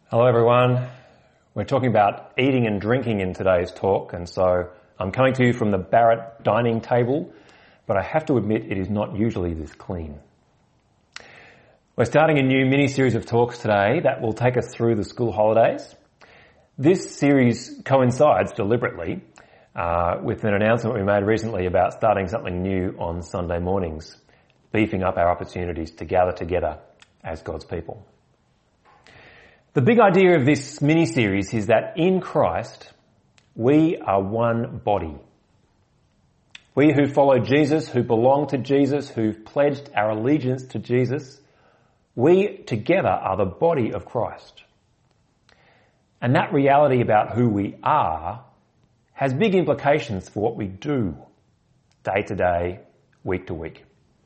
Hello everyone. We're talking about eating and drinking in today's talk, and so I'm coming to you from the Barrett dining table, but I have to admit it is not usually this clean. We're starting a new mini-series of talks today that will take us through the school holidays. This series coincides deliberately with an announcement we made recently about starting something new on Sunday mornings, beefing up our opportunities to gather together as God's people. The big idea of this mini-series is that in Christ, we are one body. We who follow Jesus, who belong to Jesus, who've pledged our allegiance to Jesus, we together are the body of Christ. And that reality about who we are has big implications for what we do day to day, week to week.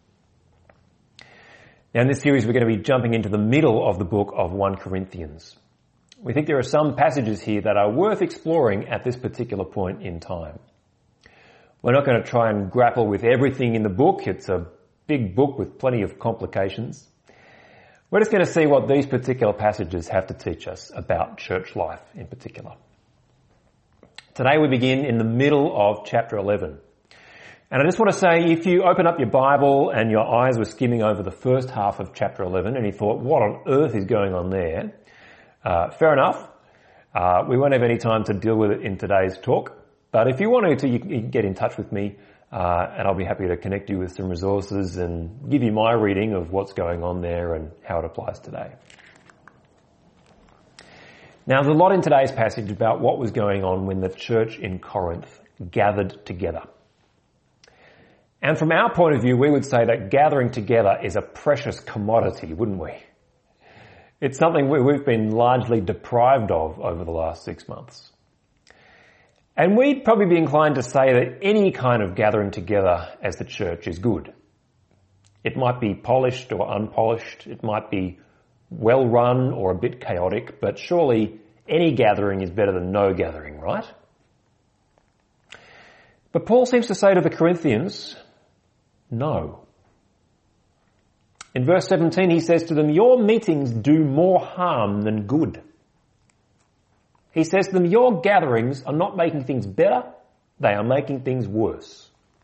Now in this series we're going to be jumping into the middle of the book of 1 Corinthians. We think there are some passages here that are worth exploring at this particular point in time. We're not going to try and grapple with everything in the book. It's a big book with plenty of complications. We're just going to see what these particular passages have to teach us about church life in particular. Today we begin in the middle of chapter 11. And I just want to say, if you open up your Bible and your eyes were skimming over the first half of chapter 11 and you thought, what on earth is going on there? Fair enough. We won't have any time to deal with it in today's talk. But if you wanted to, you can get in touch with me and I'll be happy to connect you with some resources and give you my reading of what's going on there and how it applies today. Now, there's a lot in today's passage about what was going on when the church in Corinth gathered together. And from our point of view, we would say that gathering together is a precious commodity, wouldn't we? It's something we've been largely deprived of over the last 6 months. And we'd probably be inclined to say that any kind of gathering together as the church is good. It might be polished or unpolished. It might be well run or a bit chaotic, but surely any gathering is better than no gathering, right? But Paul seems to say to the Corinthians, no. In verse 17 he says to them, your meetings do more harm than good. He says to them, your gatherings are not making things better, they are making things worse.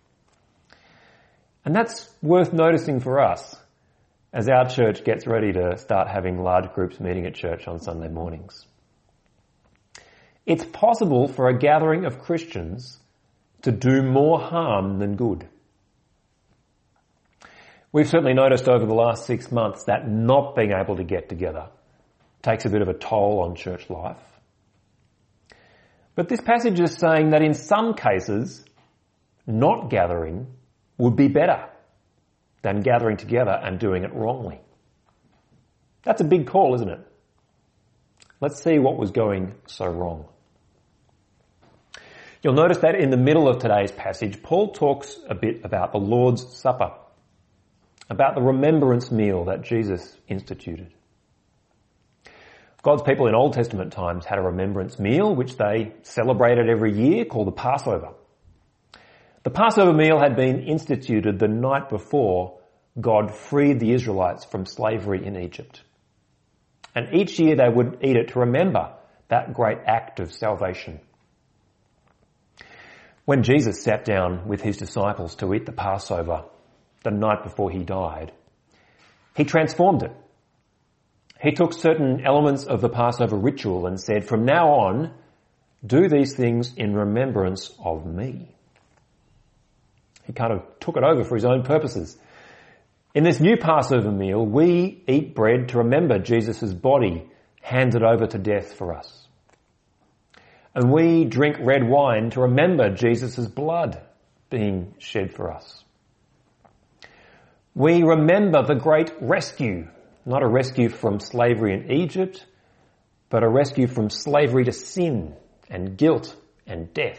And that's worth noticing for us as our church gets ready to start having large groups meeting at church on Sunday mornings. It's possible for a gathering of Christians to do more harm than good. We've certainly noticed over the last 6 months that not being able to get together takes a bit of a toll on church life. But this passage is saying that in some cases, not gathering would be better than gathering together and doing it wrongly. That's a big call, isn't it? Let's see what was going so wrong. You'll notice that in the middle of today's passage, Paul talks a bit about the Lord's Supper, about the remembrance meal that Jesus instituted. God's people in Old Testament times had a remembrance meal which they celebrated every year called the Passover. The Passover meal had been instituted the night before God freed the Israelites from slavery in Egypt. And each year they would eat it to remember that great act of salvation. When Jesus sat down with his disciples to eat the Passover the night before he died, he transformed it. He took certain elements of the Passover ritual and said, from now on, do these things in remembrance of me. He kind of took it over for his own purposes. In this new Passover meal, we eat bread to remember Jesus' body handed over to death for us. And we drink red wine to remember Jesus' blood being shed for us. We remember the great rescue, not a rescue from slavery in Egypt, but a rescue from slavery to sin and guilt and death.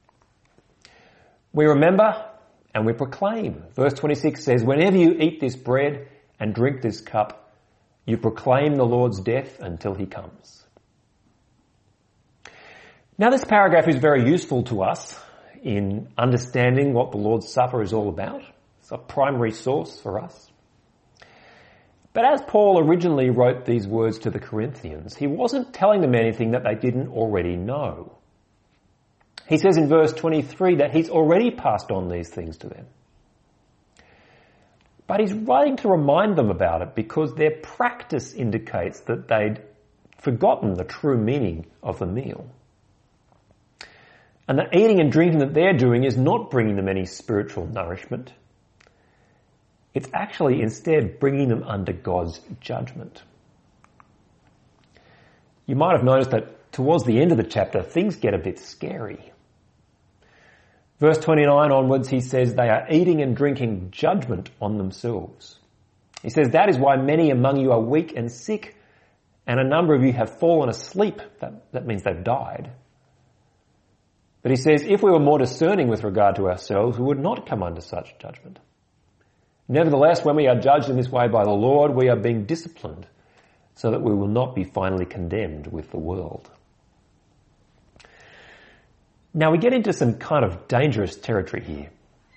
We remember and we proclaim. Verse 26 says, whenever you eat this bread and drink this cup, you proclaim the Lord's death until he comes. Now this paragraph is very useful to us in understanding what the Lord's Supper is all about. It's a primary source for us. But as Paul originally wrote these words to the Corinthians, he wasn't telling them anything that they didn't already know. He says in verse 23 that he's already passed on these things to them. But he's writing to remind them about it because their practice indicates that they'd forgotten the true meaning of the meal. And the eating and drinking that they're doing is not bringing them any spiritual nourishment. It's actually instead bringing them under God's judgment. You might have noticed that towards the end of the chapter, things get a bit scary. Verse 29 onwards, he says they are eating and drinking judgment on themselves. He says, that is why many among you are weak and sick, and a number of you have fallen asleep. That means they've died. But he says, if we were more discerning with regard to ourselves, we would not come under such judgment. Nevertheless, when we are judged in this way by the Lord, we are being disciplined so that we will not be finally condemned with the world. Now we get into some kind of dangerous territory here.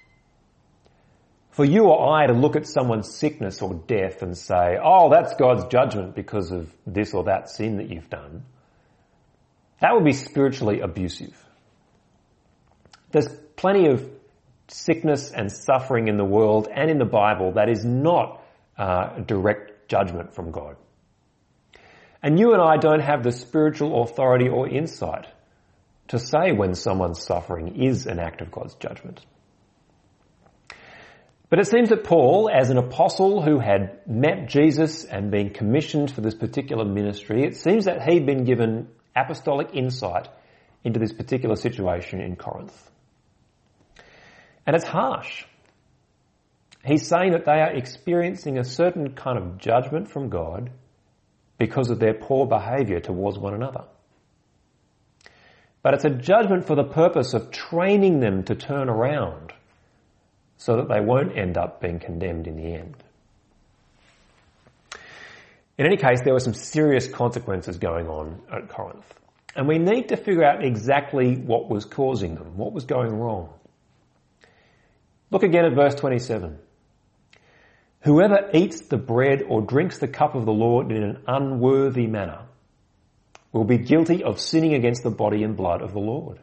For you or I to look at someone's sickness or death and say, oh, that's God's judgment because of this or that sin that you've done, that would be spiritually abusive. There's plenty of sickness and suffering in the world and in the Bible that is not direct judgment from God. And you and I don't have the spiritual authority or insight to say when someone's suffering is an act of God's judgment. But it seems that Paul, as an apostle who had met Jesus and been commissioned for this particular ministry, it seems that he'd been given apostolic insight into this particular situation in Corinth. And it's harsh. He's saying that they are experiencing a certain kind of judgment from God because of their poor behaviour towards one another. But it's a judgment for the purpose of training them to turn around so that they won't end up being condemned in the end. In any case, there were some serious consequences going on at Corinth. And we need to figure out exactly what was causing them, what was going wrong. Look again at verse 27. Whoever eats the bread or drinks the cup of the Lord in an unworthy manner will be guilty of sinning against the body and blood of the Lord.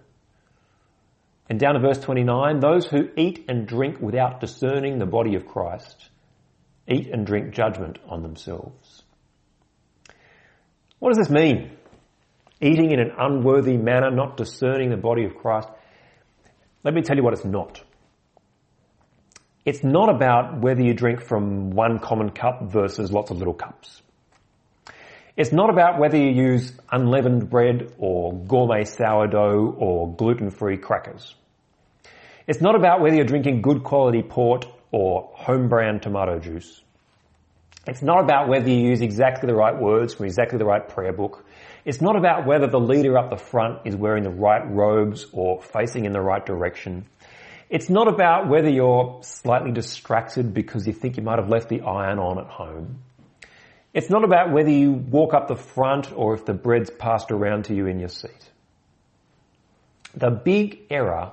And down to verse 29, those who eat and drink without discerning the body of Christ eat and drink judgment on themselves. What does this mean? Eating in an unworthy manner, not discerning the body of Christ. Let me tell you what it's not. It's not about whether you drink from one common cup versus lots of little cups. It's not about whether you use unleavened bread or gourmet sourdough or gluten-free crackers. It's not about whether you're drinking good quality port or home brand tomato juice. It's not about whether you use exactly the right words from exactly the right prayer book. It's not about whether the leader up the front is wearing the right robes or facing in the right direction. It's not about whether you're slightly distracted because you think you might have left the iron on at home. It's not about whether you walk up the front or if the bread's passed around to you in your seat. The big error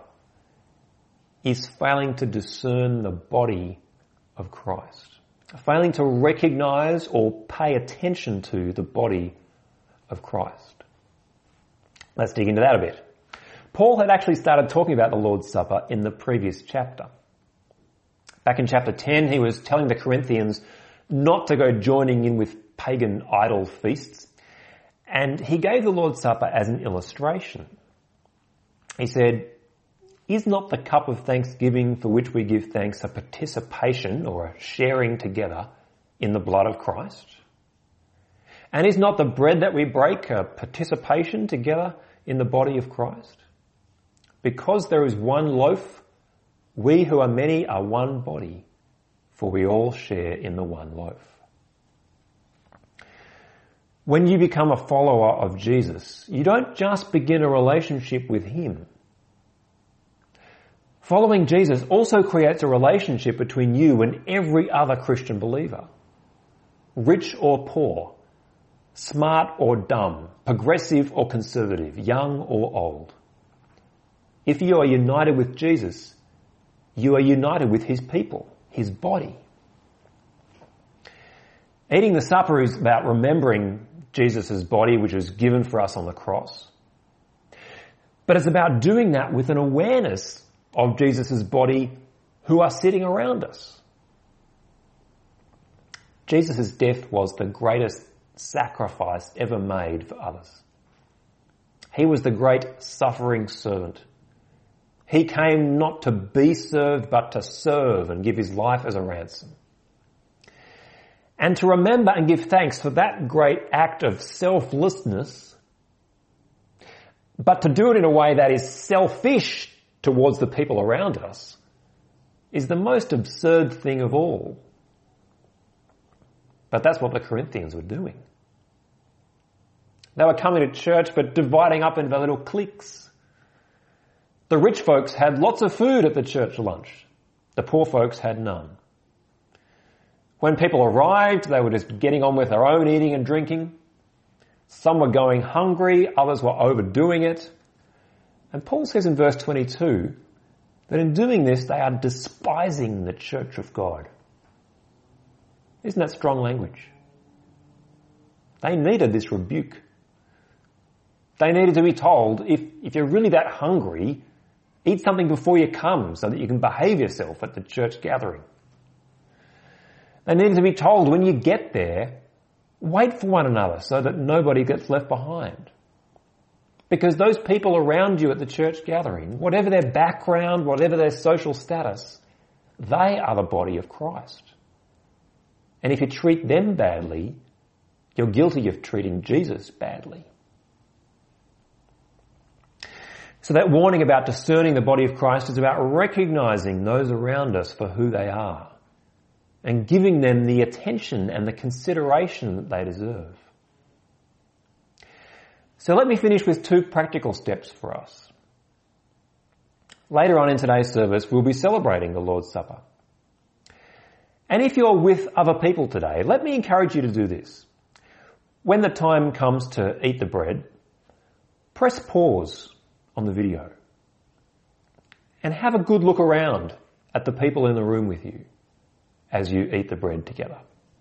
is failing to discern the body of Christ. Failing to recognise or pay attention to the body of Christ. Let's dig into that a bit. Paul had actually started talking about the Lord's Supper in the previous chapter. Back in chapter 10, he was telling the Corinthians not to go joining in with pagan idol feasts, and he gave the Lord's Supper as an illustration. He said, is not the cup of thanksgiving for which we give thanks a participation or a sharing together in the blood of Christ? And is not the bread that we break a participation together in the body of Christ? Because there is one loaf, we who are many are one body, for we all share in the one loaf. When you become a follower of Jesus, you don't just begin a relationship with him. Following Jesus also creates a relationship between you and every other Christian believer. Rich or poor, smart or dumb, progressive or conservative, young or old. If you are united with Jesus, you are united with his people, his body. Eating the supper is about remembering Jesus' body, which was given for us on the cross. But it's about doing that with an awareness of Jesus' body who are sitting around us. Jesus' death was the greatest sacrifice ever made for others. He was the great suffering servant. He came not to be served, but to serve and give his life as a ransom. And to remember and give thanks for that great act of selflessness, but to do it in a way that is selfish towards the people around us, is the most absurd thing of all. But that's what the Corinthians were doing. They were coming to church but dividing up into little cliques. The rich folks had lots of food at the church lunch. The poor folks had none. When people arrived, they were just getting on with their own eating and drinking. Some were going hungry, others were overdoing it. And Paul says in verse 22 that in doing this they are despising the church of God. Isn't that strong language? They needed this rebuke. They needed to be told, if you're really that hungry, eat something before you come so that you can behave yourself at the church gathering. They needed to be told when you get there, wait for one another so that nobody gets left behind. Because those people around you at the church gathering, whatever their background, whatever their social status, they are the body of Christ. And if you treat them badly, you're guilty of treating Jesus badly. So that warning about discerning the body of Christ is about recognizing those around us for who they are and giving them the attention and the consideration that they deserve. So let me finish with 2 practical steps for us. Later on in today's service, we'll be celebrating the Lord's Supper. And if you're with other people today, let me encourage you to do this. When the time comes to eat the bread, press pause on the video and have a good look around at the people in the room with you as you eat the bread together.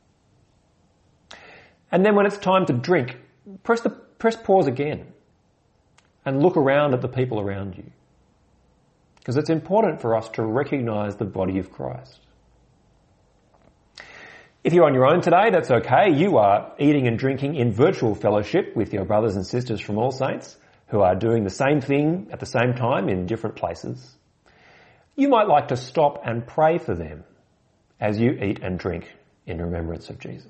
And then when it's time to drink, press pause again and look around at the people around you, because it's important for us to recognise the body of Christ. If you're on your own today, that's okay. You are eating and drinking in virtual fellowship with your brothers and sisters from All Saints who are doing the same thing at the same time in different places. You might like to stop and pray for them as you eat and drink in remembrance of Jesus.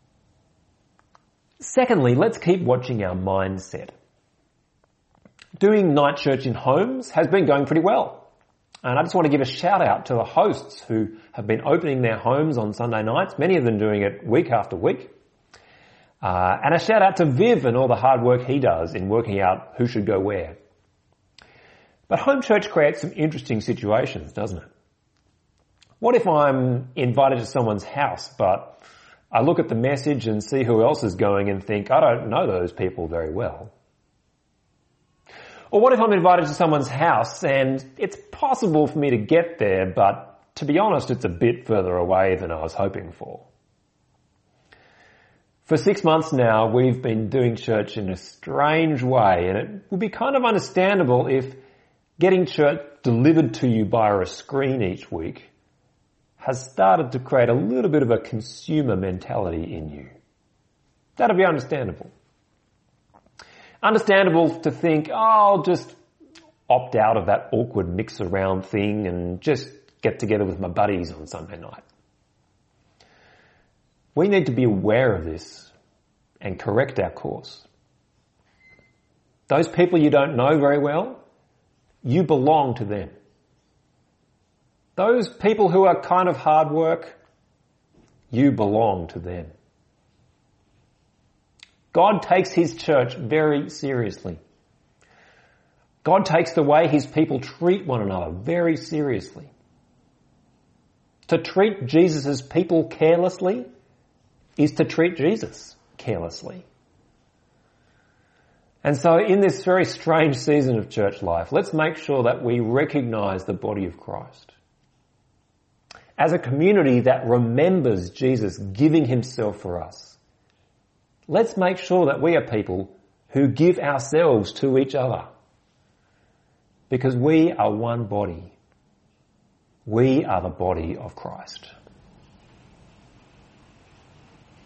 Secondly, let's keep watching our mindset. Doing night church in homes has been going pretty well. And I just want to give a shout out to the hosts who have been opening their homes on Sunday nights, many of them doing it week after week. And a shout out to Viv and all the hard work he does in working out who should go where. But home church creates some interesting situations, doesn't it? What if I'm invited to someone's house, but I look at the message and see who else is going and think, I don't know those people very well? Or what if I'm invited to someone's house and it's possible for me to get there, but to be honest, it's a bit further away than I was hoping for? For 6 months now, we've been doing church in a strange way, and it would be kind of understandable if getting church delivered to you via a screen each week has started to create a little bit of a consumer mentality in you. That'd be understandable. Understandable to think, I'll just opt out of that awkward mix around thing and just get together with my buddies on Sunday night. We need to be aware of this and correct our course. Those people you don't know very well, you belong to them. Those people who are kind of hard work, you belong to them. God takes his church very seriously. God takes the way his people treat one another very seriously. To treat Jesus' people carelessly is to treat Jesus carelessly. And so in this very strange season of church life, let's make sure that we recognise the body of Christ. as a community that remembers Jesus giving himself for us, let's make sure that we are people who give ourselves to each other. Because we are one body. We are the body of Christ.